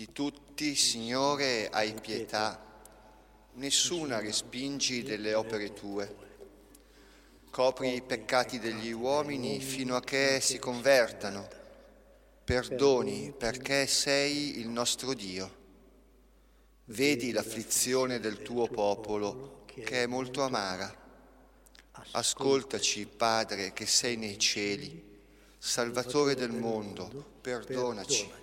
Di tutti, Signore, hai pietà, nessuna respingi delle opere tue. Copri i peccati degli uomini fino a che si convertano. Perdoni perché sei il nostro Dio. Vedi l'afflizione del tuo popolo, che è molto amara. Ascoltaci, Padre, che sei nei cieli, Salvatore del mondo, perdonaci.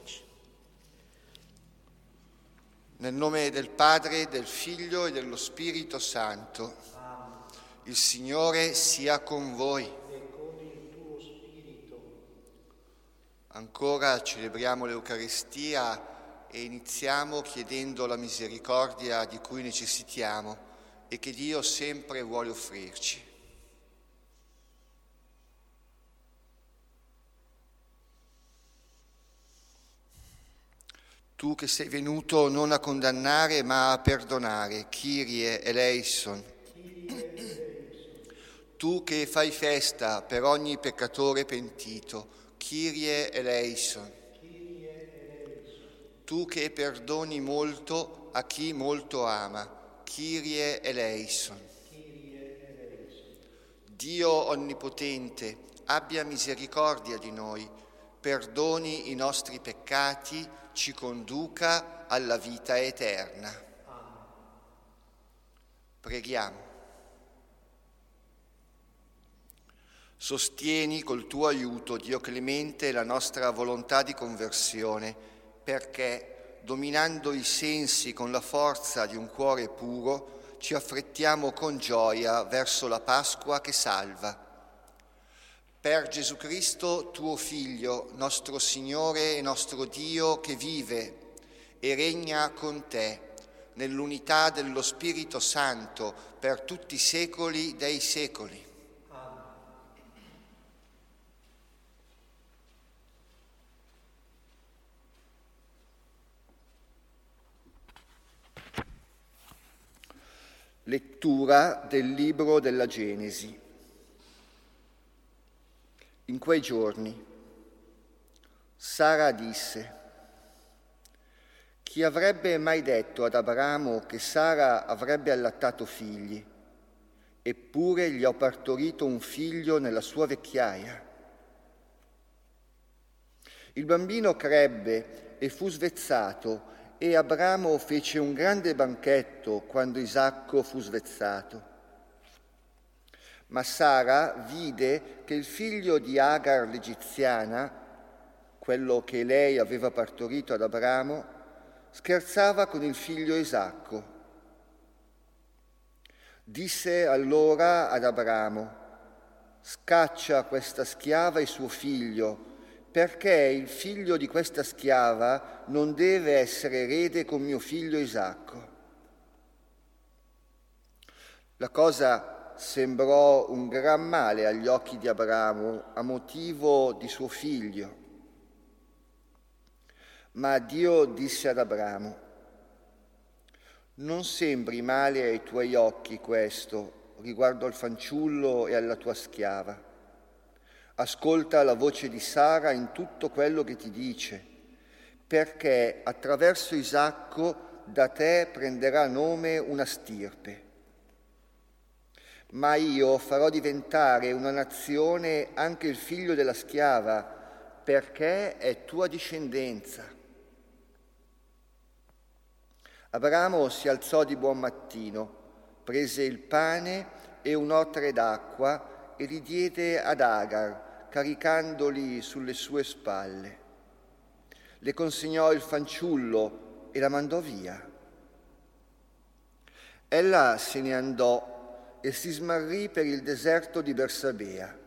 Nel nome del Padre, del Figlio e dello Spirito Santo, il Signore sia con voi. E con il tuo spirito. Ancora celebriamo l'Eucaristia e iniziamo chiedendo la misericordia di cui necessitiamo e che Dio sempre vuole offrirci. Tu che sei venuto non a condannare ma a perdonare, Kyrie eleison. Tu che fai festa per ogni peccatore pentito, Kyrie eleison. Tu che perdoni molto a chi molto ama, Kyrie eleison. Dio onnipotente, abbia misericordia di noi, perdoni i nostri peccati, ci conduca alla vita eterna. Preghiamo. Sostieni col tuo aiuto, Dio clemente, la nostra volontà di conversione, perché, dominando i sensi con la forza di un cuore puro, ci affrettiamo con gioia verso la Pasqua che salva. Per Gesù Cristo, tuo Figlio, nostro Signore e nostro Dio, che vive e regna con te, nell'unità dello Spirito Santo, per tutti i secoli dei secoli. Lettura del libro della Genesi. In quei giorni Sara disse: chi avrebbe mai detto ad Abramo che Sara avrebbe allattato figli? Eppure gli ho partorito un figlio nella sua vecchiaia. Il bambino crebbe e fu svezzato, e Abramo fece un grande banchetto quando Isacco fu svezzato. Ma Sara vide che il figlio di Agar l'egiziana, quello che lei aveva partorito ad Abramo, scherzava con il figlio Isacco. Disse allora ad Abramo: scaccia questa schiava e suo figlio, perché il figlio di questa schiava non deve essere erede con mio figlio Isacco. La cosa sembrò un gran male agli occhi di Abramo a motivo di suo figlio. Ma Dio disse ad Abramo: non sembri male ai tuoi occhi questo riguardo al fanciullo e alla tua schiava. Ascolta la voce di Sara in tutto quello che ti dice, perché attraverso Isacco da te prenderà nome una stirpe. Ma io farò diventare una nazione anche il figlio della schiava, perché è tua discendenza. Abramo si alzò di buon mattino, prese il pane e un otre d'acqua e li diede ad Agar, caricandoli sulle sue spalle. Le consegnò il fanciullo e la mandò via. Ella se ne andò e si smarrì per il deserto di Bersabea.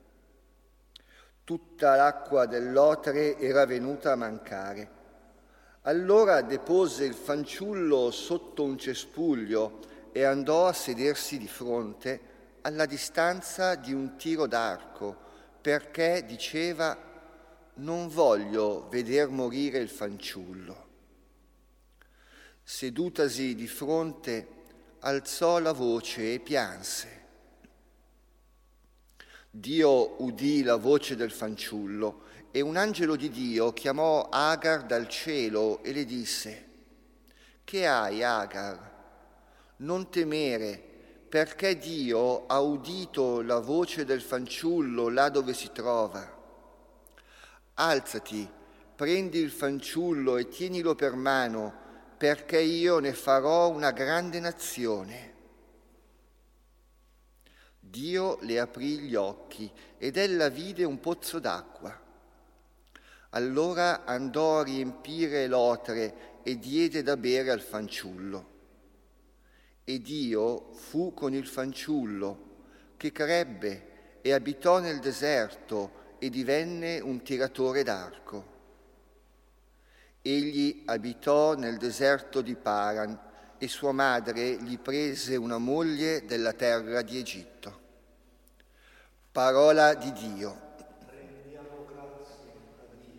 Tutta l'acqua dell'otre era venuta a mancare. Allora depose il fanciullo sotto un cespuglio e andò a sedersi di fronte, alla distanza di un tiro d'arco, perché diceva: non voglio veder morire il fanciullo. Sedutasi di fronte, alzò la voce e pianse. Dio udì la voce del fanciullo E un angelo di Dio chiamò Agar dal cielo e le disse: «Che hai, Agar? Non temere, perché Dio ha udito la voce del fanciullo là dove si trova. Alzati, prendi il fanciullo e tienilo per mano, perché io ne farò una grande nazione». Dio le aprì gli occhi ed ella vide un pozzo d'acqua. Allora andò a riempire l'otre e diede da bere al fanciullo. E Dio fu con il fanciullo, che crebbe e abitò nel deserto e divenne un tiratore d'arco. Egli abitò nel deserto di Paran e sua madre gli prese una moglie della terra di Egitto. Parola di Dio. Rendiamo grazie a Dio.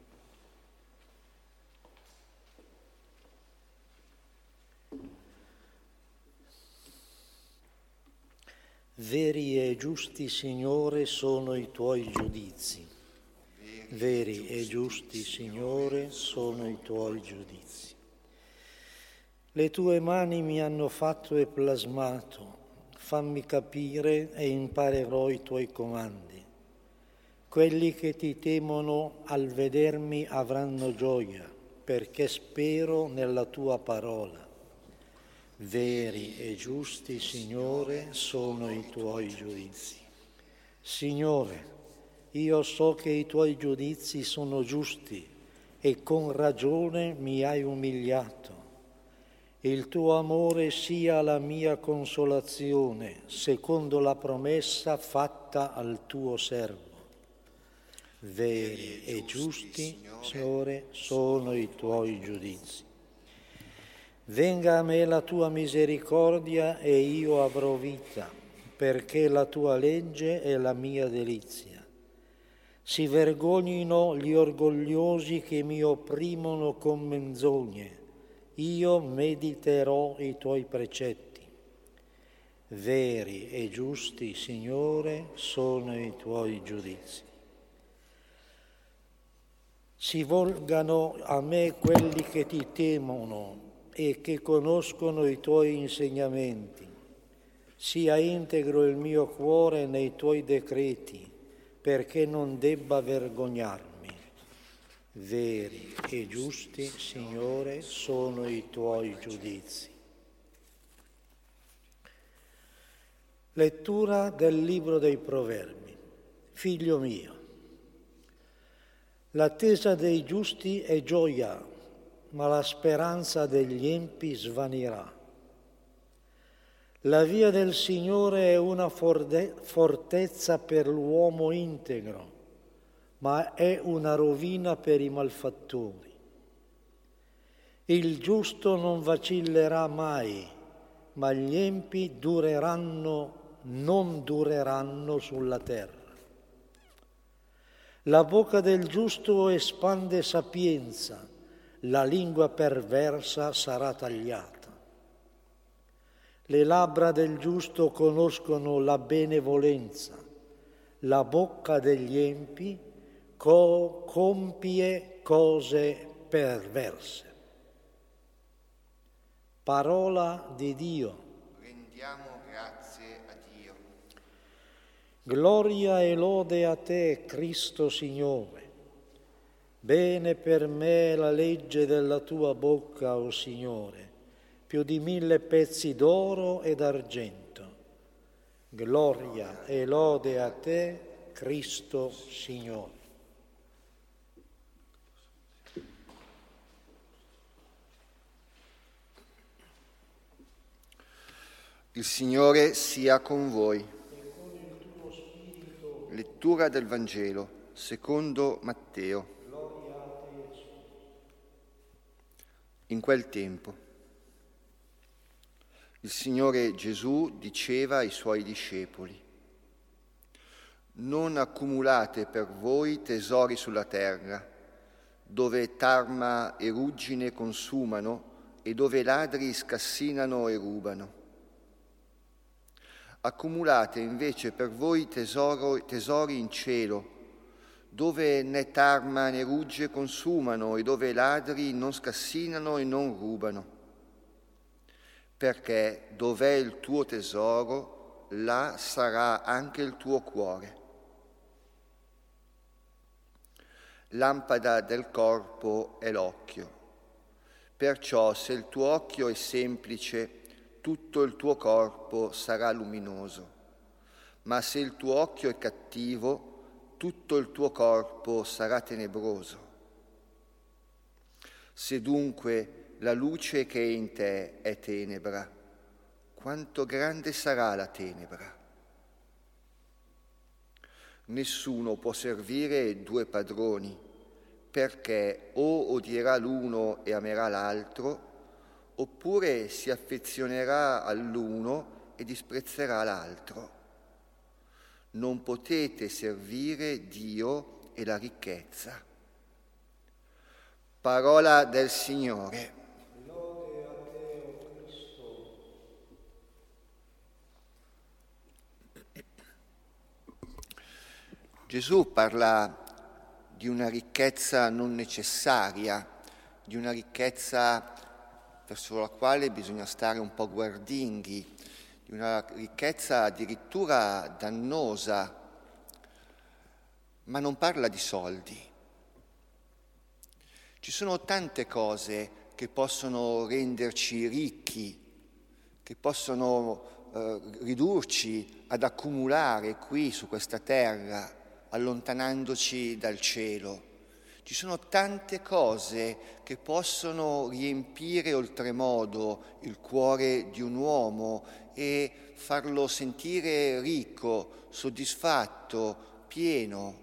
Veri e giusti, Signore, sono i tuoi giudizi. Veri e giusti, Signore, sono i tuoi giudizi. Le tue mani mi hanno fatto e plasmato. Fammi capire e imparerò i tuoi comandi. Quelli che ti temono al vedermi avranno gioia, perché spero nella tua parola. Veri e giusti, Signore, sono i tuoi giudizi. Signore, io so che i tuoi giudizi sono giusti e con ragione mi hai umiliato. Il tuo amore sia la mia consolazione, secondo la promessa fatta al tuo servo. Veri e giusti, Signore, sono i tuoi giudizi. Venga a me la tua misericordia e io avrò vita, perché la tua legge è la mia delizia. Si vergognino gli orgogliosi che mi opprimono con menzogne. Io mediterò i tuoi precetti. Veri e giusti, Signore, sono i tuoi giudizi. Si volgano a me quelli che ti temono e che conoscono i tuoi insegnamenti. Sia integro il mio cuore nei tuoi decreti, perché non debba vergognarmi. Veri e giusti, Signore, sono i tuoi giudizi. Lettura del libro dei Proverbi. Figlio mio, l'attesa dei giusti è gioia, ma la speranza degli empi svanirà. La via del Signore è una fortezza per l'uomo integro, ma è una rovina per i malfattori. Il giusto non vacillerà mai, ma gli empi non dureranno sulla terra. La bocca del giusto espande sapienza, la lingua perversa sarà tagliata. Le labbra del giusto conoscono la benevolenza, la bocca degli empi compie cose perverse. Parola di Dio. Rendiamo grazie a Dio. Gloria e lode a te, Cristo Signore. Bene per me la legge della tua bocca, o Signore, più di 1000 pezzi d'oro ed argento. Gloria e lode a te, Cristo Signore. Il Signore sia con voi. E con il tuo spirito. Lettura del Vangelo secondo Matteo. Gloria a te, Gesù. In quel tempo il Signore Gesù diceva ai Suoi discepoli: non accumulate per voi tesori sulla terra, dove tarma e ruggine consumano e dove ladri scassinano e rubano. Accumulate invece per voi tesori in cielo, dove né tarma né rugge consumano e dove i ladri non scassinano e non rubano. Perché dov'è il tuo tesoro, là sarà anche il tuo cuore. Lampada del corpo è l'occhio. Perciò se il tuo occhio è semplice, tutto il tuo corpo sarà luminoso. Ma se il tuo occhio è cattivo, tutto il tuo corpo sarà tenebroso. Se dunque la luce che è in te è tenebra, quanto grande sarà la tenebra? Nessuno può servire due padroni, perché o odierà l'uno e amerà l'altro, oppure si affezionerà all'uno e disprezzerà l'altro. Non potete servire Dio e la ricchezza. Parola del Signore. Lode a te, o Cristo. Gesù parla di una ricchezza non necessaria, di una ricchezza verso la quale bisogna stare un po' guardinghi, di una ricchezza addirittura dannosa, ma non parla di soldi. Ci sono tante cose che possono renderci ricchi, che possono ridurci ad accumulare qui su questa terra, allontanandoci dal cielo. Ci sono tante cose che possono riempire oltremodo il cuore di un uomo e farlo sentire ricco, soddisfatto, pieno.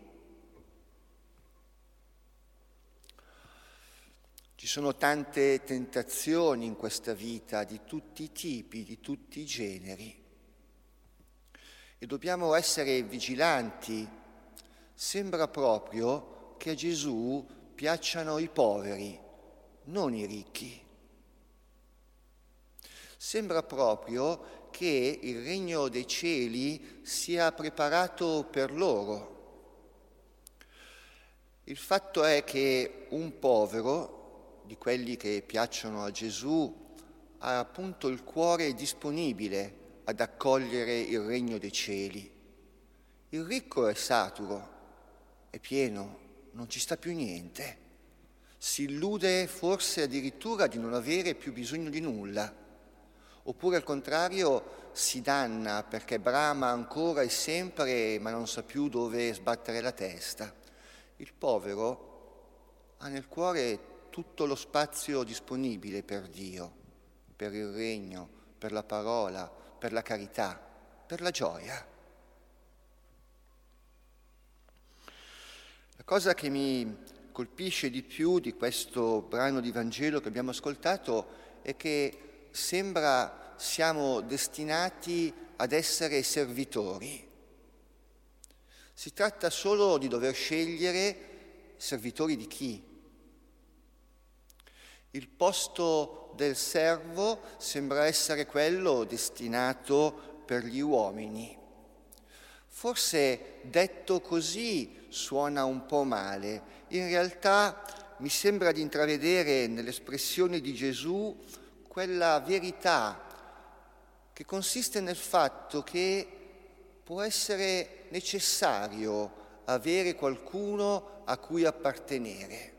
Ci sono tante tentazioni in questa vita di tutti i tipi, di tutti i generi. E dobbiamo essere vigilanti. Sembra proprio che a Gesù piacciono i poveri, non i ricchi. Sembra proprio che il regno dei cieli sia preparato per loro. Il fatto è che un povero, di quelli che piacciono a Gesù, ha appunto il cuore disponibile ad accogliere il regno dei cieli. Il ricco è saturo, è pieno, non ci sta più niente. Si illude forse addirittura di non avere più bisogno di nulla, oppure al contrario si danna perché brama ancora e sempre ma non sa più dove sbattere la testa. Il povero ha nel cuore tutto lo spazio disponibile per Dio, per il regno, per la parola, per la carità, per la gioia. La cosa che mi colpisce di più di questo brano di Vangelo che abbiamo ascoltato è che sembra siamo destinati ad essere servitori. Si tratta solo di dover scegliere servitori di chi. Il posto del servo sembra essere quello destinato per gli uomini. Forse detto così suona un po' male. In realtà mi sembra di intravedere nell'espressione di Gesù quella verità che consiste nel fatto che può essere necessario avere qualcuno a cui appartenere.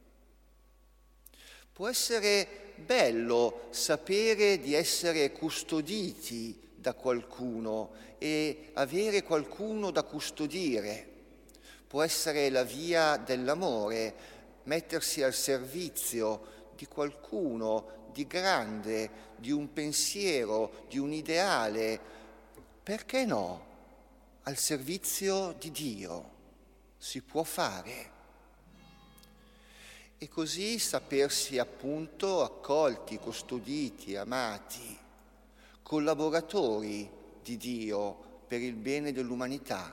Può essere bello sapere di essere custoditi da qualcuno e avere qualcuno da custodire. Può essere la via dell'amore, mettersi al servizio di qualcuno di grande, di un pensiero, di un ideale. Perché no? Al servizio di Dio si può fare. E così sapersi appunto accolti, custoditi, amati, collaboratori di Dio per il bene dell'umanità.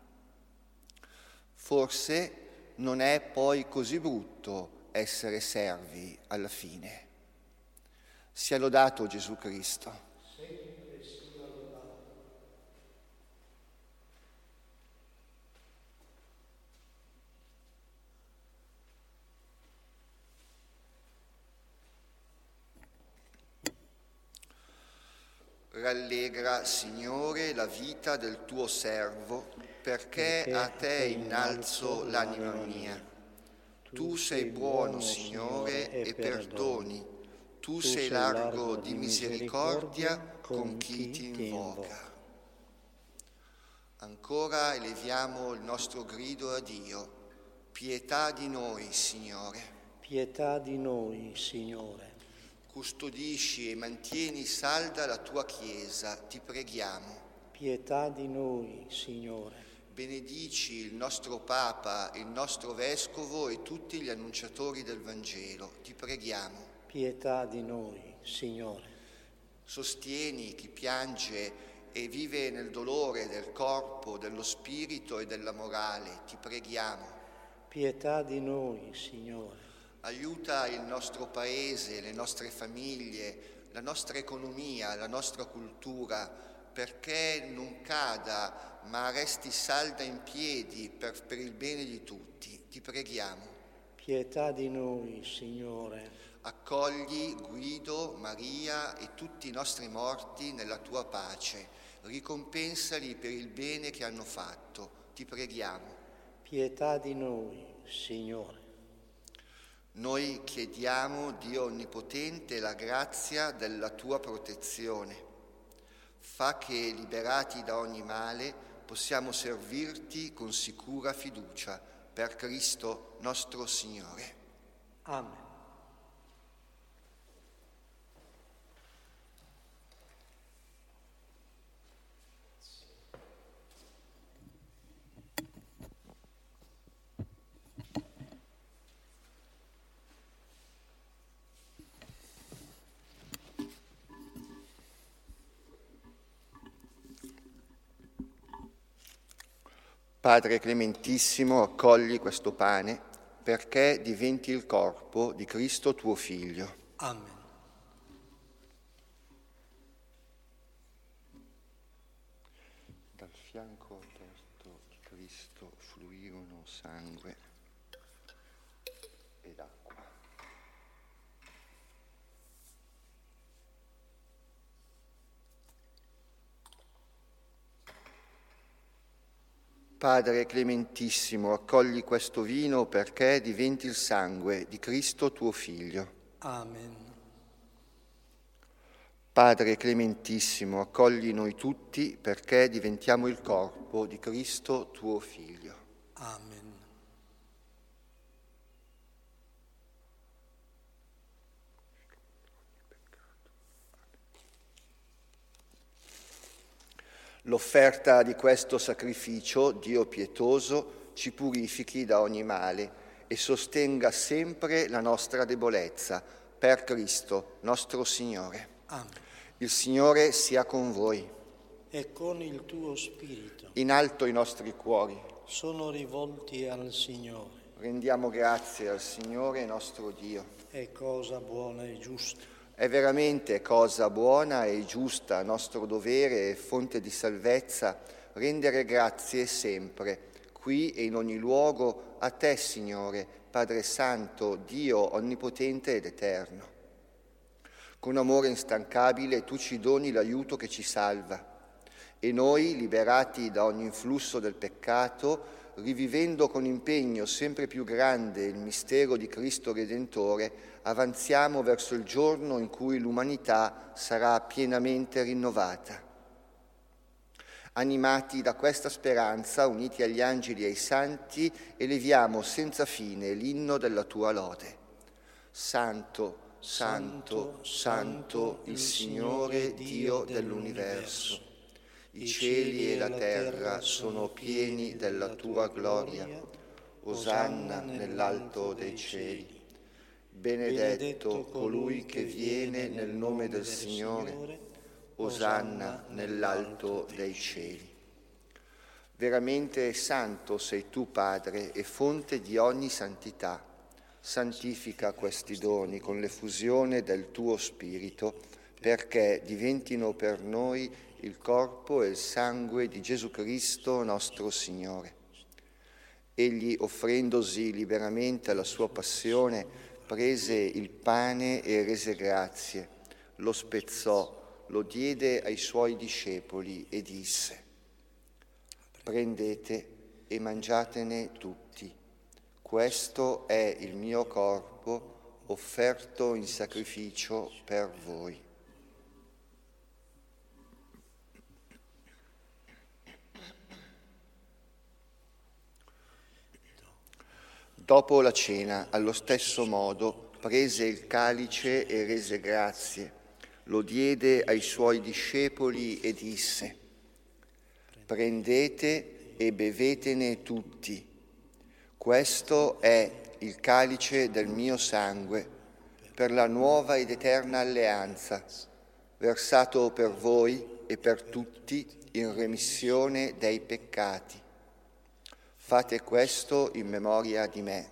Forse non è poi così brutto essere servi alla fine. Sia lodato Gesù Cristo. Rallegra, Signore, la vita del tuo servo, perché a te innalzo l'anima mia. Tu sei buono, Signore, e perdoni. Tu sei largo di misericordia con chi ti invoca. Ancora eleviamo il nostro grido a Dio. Pietà di noi, Signore. Pietà di noi, Signore. Custodisci e mantieni salda la tua Chiesa, ti preghiamo. Pietà di noi, Signore. Benedici il nostro Papa, il nostro Vescovo e tutti gli annunciatori del Vangelo, ti preghiamo. Pietà di noi, Signore. Sostieni chi piange e vive nel dolore del corpo, dello spirito e della morale, ti preghiamo. Pietà di noi, Signore. Aiuta il nostro Paese, le nostre famiglie, la nostra economia, la nostra cultura, perché non cada, ma resti salda in piedi per il bene di tutti. Ti preghiamo. Pietà di noi, Signore. Accogli Guido, Maria e tutti i nostri morti nella tua pace. Ricompensali per il bene che hanno fatto. Ti preghiamo. Pietà di noi, Signore. Noi chiediamo, Dio Onnipotente, la grazia della tua protezione. Fa che, liberati da ogni male, possiamo servirti con sicura fiducia. Per Cristo nostro Signore. Amen. Padre Clementissimo, accogli questo pane perché diventi il corpo di Cristo tuo Figlio. Amen. Dal fianco aperto di Cristo fluirono sangue ed acqua. Padre Clementissimo, accogli questo vino perché diventi il sangue di Cristo tuo Figlio. Amen. Padre Clementissimo, accogli noi tutti perché diventiamo il corpo di Cristo tuo Figlio. Amen. L'offerta di questo sacrificio, Dio pietoso, ci purifichi da ogni male e sostenga sempre la nostra debolezza, per Cristo nostro Signore. Amen. Il Signore sia con voi. E con il tuo spirito. In alto i nostri cuori. Sono rivolti al Signore. Rendiamo grazie al Signore nostro Dio. È cosa buona e giusta. È veramente cosa buona e giusta, nostro dovere e fonte di salvezza, rendere grazie sempre, qui e in ogni luogo, a te, Signore, Padre Santo, Dio Onnipotente ed Eterno. Con amore instancabile tu ci doni l'aiuto che ci salva, e noi, liberati da ogni influsso del peccato, rivivendo con impegno sempre più grande il mistero di Cristo Redentore, avanziamo verso il giorno in cui l'umanità sarà pienamente rinnovata. Animati da questa speranza, uniti agli angeli e ai santi, eleviamo senza fine l'inno della tua lode. Santo, Santo, Santo, il Signore Dio dell'universo. I cieli e la terra sono pieni della tua gloria. Osanna nell'alto dei cieli. Benedetto colui che viene nel nome del Signore. Osanna nell'alto dei cieli. Veramente santo sei tu, Padre, e fonte di ogni santità. Santifica questi doni con l'effusione del tuo Spirito, perché diventino per noi il corpo e il sangue di Gesù Cristo nostro Signore. Egli, offrendosi liberamente alla sua passione, prese il pane e rese grazie, lo spezzò, lo diede ai suoi discepoli e disse: prendete e mangiatene tutti, questo è il mio corpo offerto in sacrificio per voi. Dopo la cena, allo stesso modo, prese il calice e rese grazie, lo diede ai suoi discepoli e disse: prendete e bevetene tutti, questo è il calice del mio sangue, per la nuova ed eterna alleanza, versato per voi e per tutti in remissione dei peccati. Fate questo in memoria di me.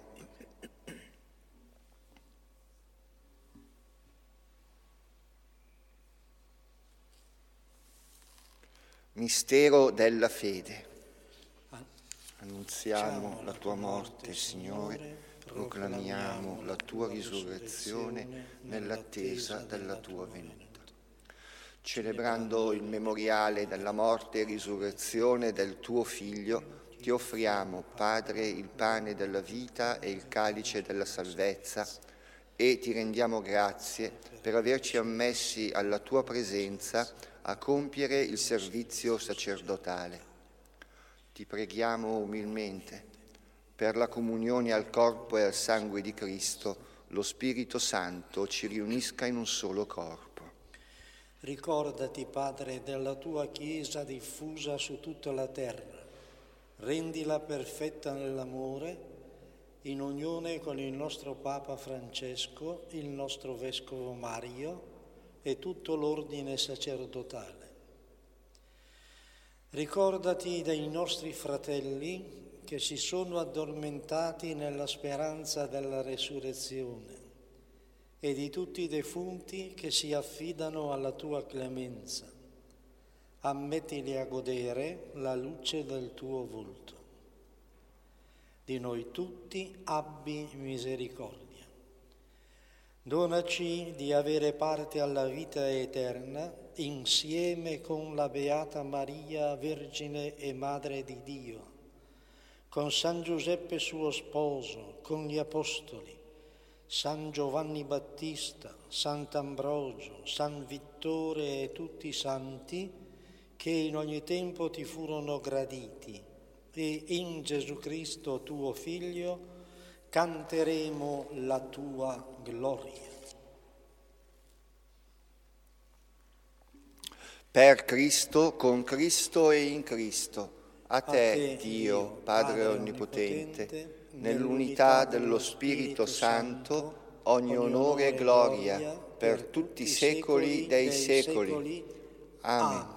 Mistero della fede. Annunziamo la tua morte, Signore, proclamiamo la tua risurrezione nell'attesa della tua venuta. Celebrando il memoriale della morte e risurrezione del tuo Figlio, ti offriamo, Padre, il pane della vita e il calice della salvezza e ti rendiamo grazie per averci ammessi alla tua presenza a compiere il servizio sacerdotale. Ti preghiamo umilmente per la comunione al corpo e al sangue di Cristo, lo Spirito Santo ci riunisca in un solo corpo. Ricordati, Padre, della tua Chiesa diffusa su tutta la terra. Rendila perfetta nell'amore, in unione con il nostro Papa Francesco, il nostro Vescovo Mario e tutto l'ordine sacerdotale. Ricordati dei nostri fratelli che si sono addormentati nella speranza della resurrezione e di tutti i defunti che si affidano alla tua clemenza. Ammettili a godere la luce del tuo volto. Di noi tutti abbi misericordia. Donaci di avere parte alla vita eterna insieme con la Beata Maria, Vergine e Madre di Dio, con San Giuseppe suo sposo, con gli Apostoli, San Giovanni Battista, Sant'Ambrogio, San Vittore e tutti i santi che in ogni tempo ti furono graditi, e in Gesù Cristo tuo Figlio canteremo la tua gloria. Per Cristo, con Cristo e in Cristo, a te, Dio, Padre Onnipotente, nell'unità dello Spirito Santo, ogni onore e gloria per tutti i secoli dei secoli. Amen.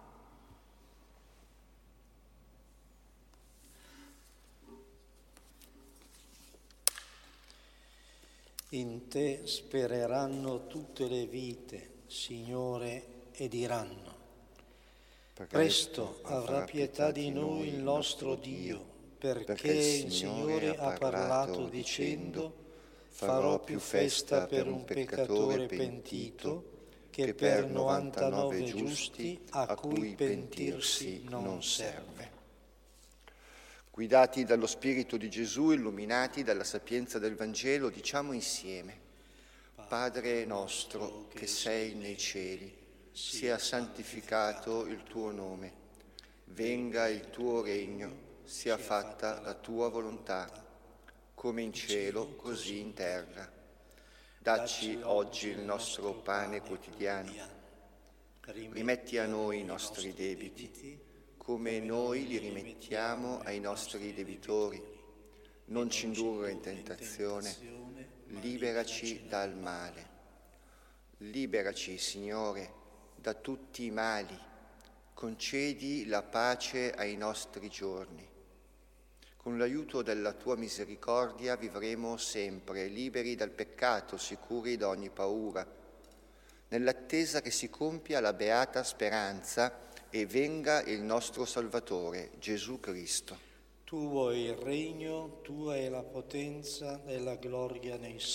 In te spereranno tutte le vite, Signore, e diranno: presto avrà pietà di noi il nostro Dio, perché il Signore ha parlato dicendo: farò più festa per un peccatore pentito che per 99 giusti a cui pentirsi non serve. Guidati dallo Spirito di Gesù, illuminati dalla sapienza del Vangelo, diciamo insieme: Padre nostro che sei nei cieli, sia santificato il tuo nome, venga il tuo regno, sia fatta la tua volontà, come in cielo così in terra. Dacci oggi il nostro pane quotidiano, rimetti a noi i nostri debiti, come noi li rimettiamo ai nostri debitori. Non ci indurre in tentazione, liberaci dal male. Liberaci, Signore, da tutti i mali. Concedi la pace ai nostri giorni. Con l'aiuto della tua misericordia vivremo sempre liberi dal peccato, sicuri da ogni paura, nell'attesa che si compia la beata speranza e venga il nostro Salvatore, Gesù Cristo. Tuo è il regno, tua è la potenza e la gloria nei secoli.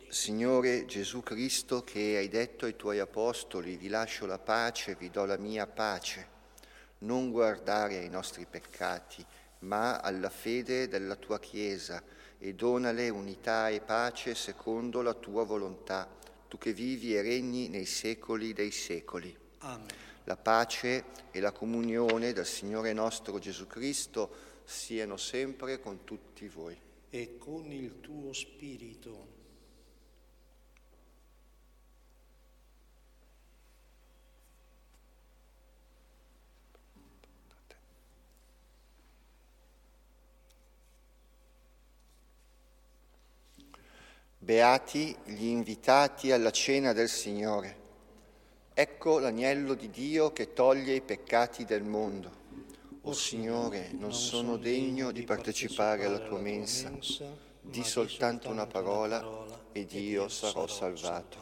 Signore Gesù Cristo, che hai detto ai tuoi apostoli: vi lascio la pace, vi do la mia pace, non guardare ai nostri peccati, ma alla fede della tua Chiesa, e donale unità e pace secondo la tua volontà, tu che vivi e regni nei secoli dei secoli. Amen. La pace e la comunione del Signore nostro Gesù Cristo siano sempre con tutti voi. E con il tuo spirito. Beati gli invitati alla cena del Signore. Ecco l'agnello di Dio che toglie i peccati del mondo. O Signore, non sono degno di partecipare alla tua mensa. Di soltanto una parola ed io sarò salvato.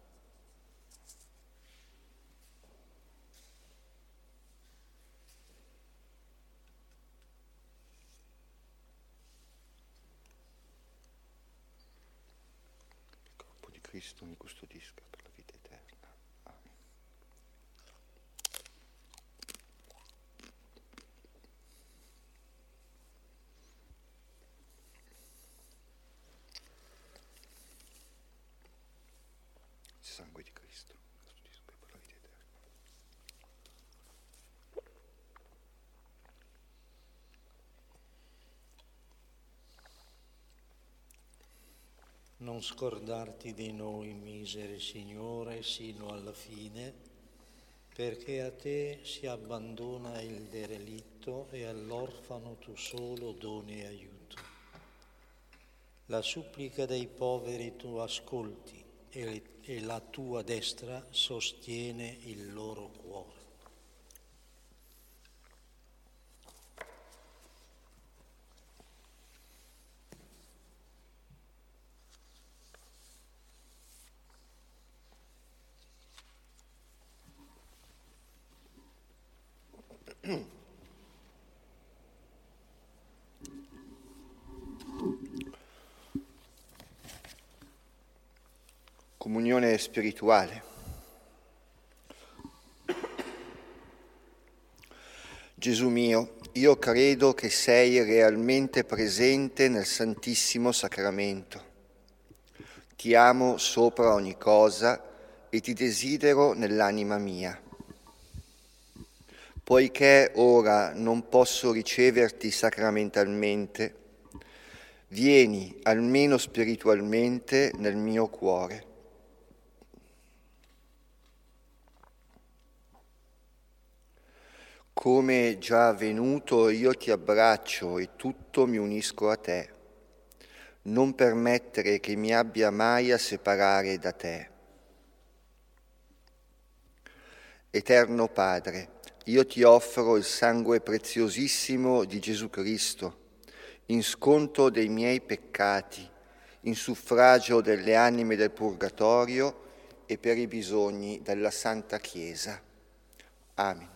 Il corpo di Cristo mi custodisca per la vita eterna. Amen. Il sangue di Cristo mi custodisca per la vita eterna. Non scordarti di noi, misero Signore, sino alla fine, perché a te si abbandona il derelitto e all'orfano tu solo doni aiuto. La supplica dei poveri tu ascolti e la tua destra sostiene il loro cuore. Comunione spirituale. Gesù mio, io credo che sei realmente presente nel Santissimo Sacramento. Ti amo sopra ogni cosa e ti desidero nell'anima mia. Poiché ora non posso riceverti sacramentalmente, vieni almeno spiritualmente nel mio cuore. Come già avvenuto, io ti abbraccio e tutto mi unisco a te. Non permettere che mi abbia mai a separare da te. Eterno Padre, io ti offro il sangue preziosissimo di Gesù Cristo, in sconto dei miei peccati, in suffragio delle anime del purgatorio e per i bisogni della Santa Chiesa. Amen.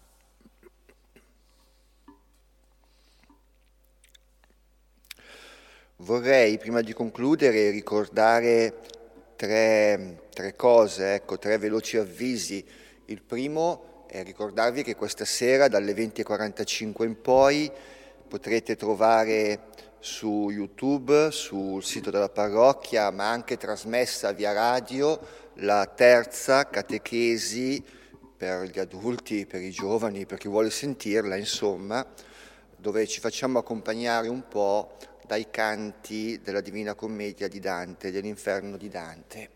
Vorrei, prima di concludere, ricordare tre cose, tre veloci avvisi. Il primo è ricordarvi che questa sera, dalle 20:45 in poi, potrete trovare su YouTube, sul sito della parrocchia, ma anche trasmessa via radio, la terza catechesi per gli adulti, per i giovani, per chi vuole sentirla, insomma, dove ci facciamo accompagnare un po' dai canti della Divina Commedia di Dante, dell'Inferno di Dante.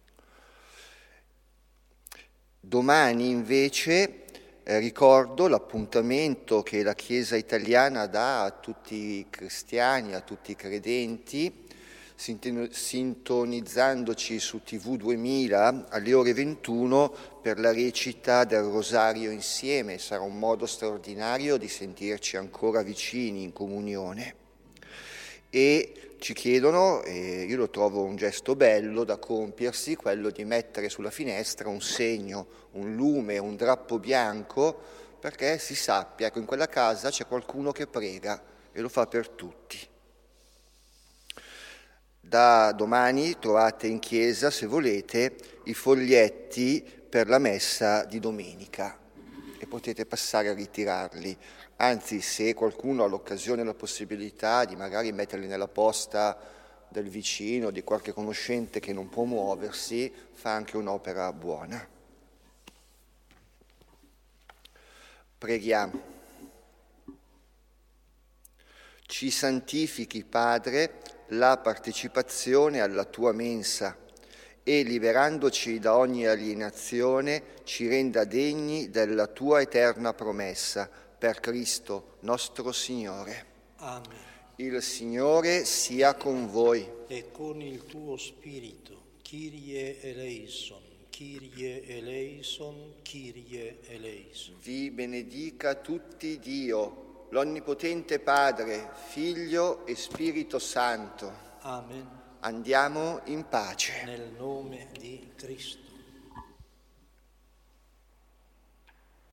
Domani invece ricordo l'appuntamento che la Chiesa italiana dà a tutti i cristiani, a tutti i credenti, sintonizzandoci su TV 2000 alle ore 21 per la recita del Rosario insieme. Sarà un modo straordinario di sentirci ancora vicini in comunione. E ci chiedono, e io lo trovo un gesto bello da compiersi, quello di mettere sulla finestra un segno, un lume, un drappo bianco, perché si sappia che in quella casa c'è qualcuno che prega e lo fa per tutti. Da domani trovate in chiesa, se volete, i foglietti per la messa di domenica e potete passare a ritirarli. Anzi, se qualcuno ha l'occasione e la possibilità di magari metterli nella posta del vicino, di qualche conoscente che non può muoversi, fa anche un'opera buona. Preghiamo. Ci santifichi, Padre, la partecipazione alla tua mensa e, liberandoci da ogni alienazione, ci renda degni della tua eterna promessa. Per Cristo nostro Signore. Amen. Il Signore sia con voi. E con il tuo spirito. Kyrie eleison, Kyrie eleison, Kyrie eleison. Vi benedica tutti Dio, l'Onnipotente Padre, Figlio e Spirito Santo. Amen. Andiamo in pace. Nel nome di Cristo.